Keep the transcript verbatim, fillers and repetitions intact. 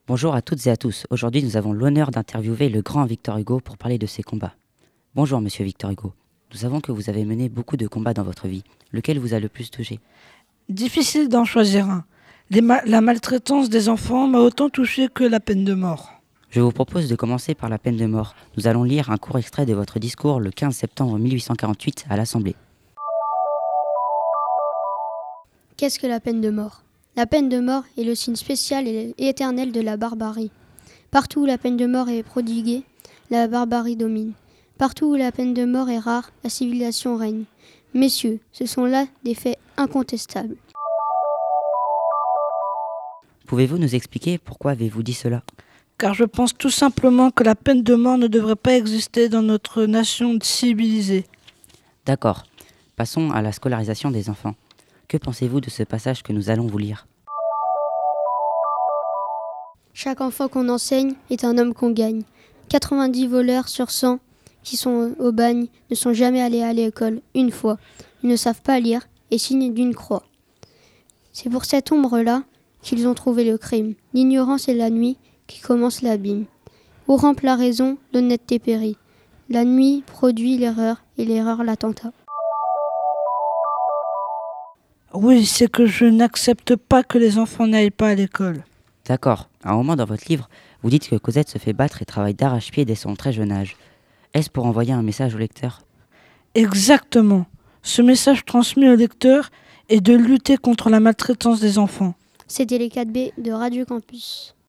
Bonjour à toutes et à tous. Aujourd'hui, nous avons l'honneur d'interviewer le grand Victor Hugo pour parler de ses combats. Bonjour, monsieur Victor Hugo. Nous savons que vous avez mené beaucoup de combats dans votre vie. Lequel vous a le plus touché ? Difficile d'en choisir un. Les ma- la maltraitance des enfants m'a autant touché que la peine de mort. Je vous propose de commencer par la peine de mort. Nous allons lire un court extrait de votre discours le quinze septembre mille huit cent quarante-huit à l'Assemblée. Qu'est-ce que la peine de mort ? La peine de mort est le signe spécial et éternel de la barbarie. Partout où la peine de mort est prodiguée, la barbarie domine. Partout où la peine de mort est rare, la civilisation règne. Messieurs, ce sont là des faits incontestables. Pouvez-vous nous expliquer pourquoi avez-vous dit cela ? Car je pense tout simplement que la peine de mort ne devrait pas exister dans notre nation civilisée. D'accord. Passons à la scolarisation des enfants. Que pensez-vous de ce passage que nous allons vous lire ? Chaque enfant qu'on enseigne est un homme qu'on gagne. quatre-vingt-dix voleurs sur cent qui sont au bagne ne sont jamais allés à l'école une fois. Ils ne savent pas lire et signent d'une croix. C'est pour cette ombre-là qu'ils ont trouvé le crime. L'ignorance et la nuit qui commence l'abîme. Où rampe la raison, l'honnêteté périt. La nuit produit l'erreur et l'erreur l'attentat. Oui, c'est que je n'accepte pas que les enfants n'aillent pas à l'école. D'accord. À un moment dans votre livre, vous dites que Cosette se fait battre et travaille d'arrache-pied dès son très jeune âge. Est-ce pour envoyer un message au lecteur ? Exactement. Ce message transmis au lecteur est de lutter contre la maltraitance des enfants. C'était les quatre B de Radio Campus.